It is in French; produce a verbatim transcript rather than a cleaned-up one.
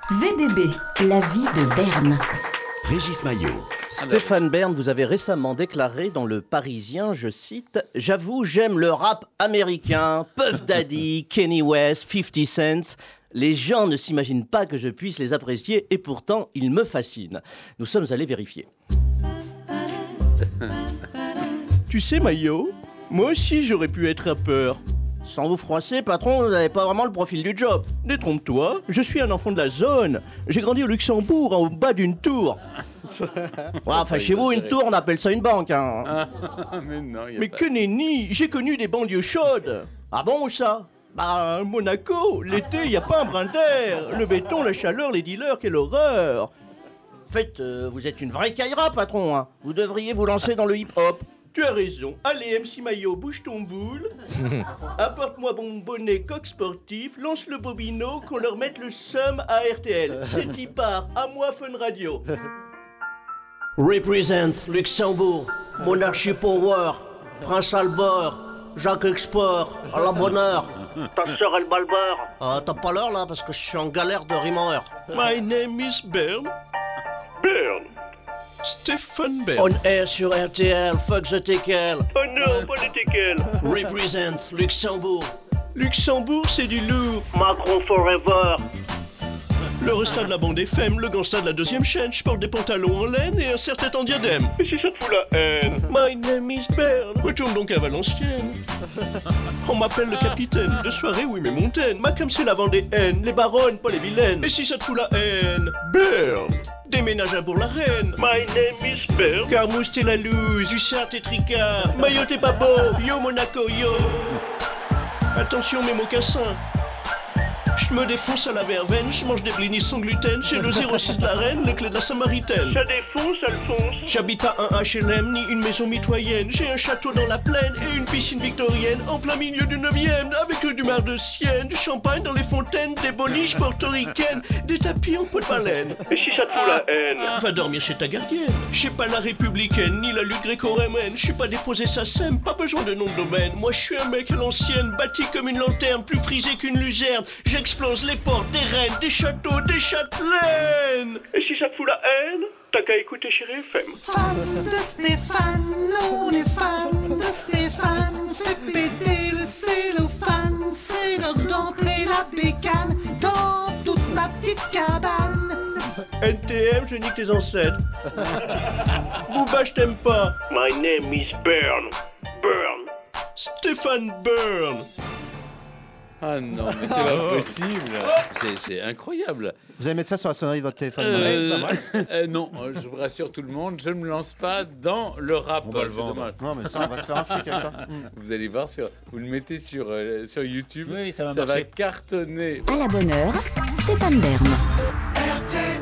V D B, la vie de Berne. Régis Maillot. Stéphane Bern, vous avez récemment déclaré dans Le Parisien, je cite, « J'avoue, j'aime le rap américain, Puff Daddy, Kanye West, fifty cent. Les gens ne s'imaginent pas que je puisse les apprécier et pourtant, ils me fascinent. » Nous sommes allés vérifier. Tu sais, Maillot, moi aussi j'aurais pu être rappeur. Sans vous froisser, patron, vous n'avez pas vraiment le profil du job. Détrompe-toi, je suis un enfant de la zone. J'ai grandi au Luxembourg, en bas d'une tour. Ouais, enfin, chez vous, une tour, on appelle ça une banque. Hein. Mais non, y a Mais pas... que nenni, j'ai connu des banlieues chaudes. Ah bon, où ça? Bah, Monaco, l'été, il n'y a pas un brin d'air. Le béton, la chaleur, les dealers, quelle horreur. En fait, euh, vous êtes une vraie caïra, patron. Hein. Vous devriez vous lancer dans le hip-hop. Tu as raison. Allez, M C Maillot, bouge ton boule. Apporte-moi mon bonnet coq sportif, lance le bobino, qu'on leur mette le seum à R T L. C'est y part, à moi Fun Radio. Represent Luxembourg, Monarchie Power, Prince Albert, Jacques Export, à la bonne heure. Ta sœur elle balbeur. Ah, t'as pas l'heure là parce que je suis en galère de rime en heure. My name is Bern. Bern. Stéphane Bern. On air sur R T L, fuck the teckel. Oh non, pas les teckel. Represent Luxembourg. Luxembourg, c'est du lourd. Macron forever. Le resta de la bande F M, le gangsta de la deuxième chaîne. Je porte des pantalons en laine et un serre-tête en diadème. Et si ça te fout la haine? My name is Bern. Retourne donc à Valenciennes. On m'appelle le capitaine. De soirée, oui, mais montaine. Ma comme c'est la Vendéenne. Les baronnes, pas les vilaines. Et si ça te fout la haine? Bern. Déménage à Bourg-la-Reine. My name is Bern. Carmouche, t'es la loose. Du Sarthe et Tricard. Maillot, t'es pas beau. Yo, Monaco, yo. Attention, mes mocassins. Je me défonce à la verveine, je mange des blinis sans gluten, j'ai le zéro six de la reine, les clés de la Samaritaine. Ça défonce, Alphonse. J'habite pas un H and M ni une maison mitoyenne, j'ai un château dans la plaine et une piscine victorienne en plein milieu du neuvième, avec du mar de Sienne, du champagne dans les fontaines, des boniches portoricaines, des tapis en peau de baleine. Et si ça te fout la haine? Va dormir chez ta gardienne. Je sais pas la républicaine, ni la lutte gréco-romaine, je suis pas déposé ça sème, pas besoin de nom de domaine. Moi je suis un mec à l'ancienne, bâti comme une lanterne, plus frisé qu'une luzerne. J'explose les portes des reines, des châteaux, des châtelaines. Et si ça te fout la haine, t'as qu'à écouter Chérie F M. Fan de Stéphane, on est fan de Stéphane. Fais péter le cellophane, c'est l'heure d'entrer la bécane dans toute ma petite cabane. N T M, je nique tes ancêtres. Booba, je t'aime pas. My name is Bern. Bern. Stéphane Bern. Ah non, mais c'est pas possible. C'est, c'est incroyable. Vous allez mettre ça sur la sonnerie de votre téléphone. Euh, euh, non, je vous rassure tout le monde, je ne me lance pas dans le rap. On va le vendre. Dommage. Non, mais ça, on va se faire un fric avec ça. Vous allez voir, sur, vous le mettez sur, euh, sur YouTube, oui, ça va ça marcher. va cartonner. À la bonne heure, Stéphane Bern. R T L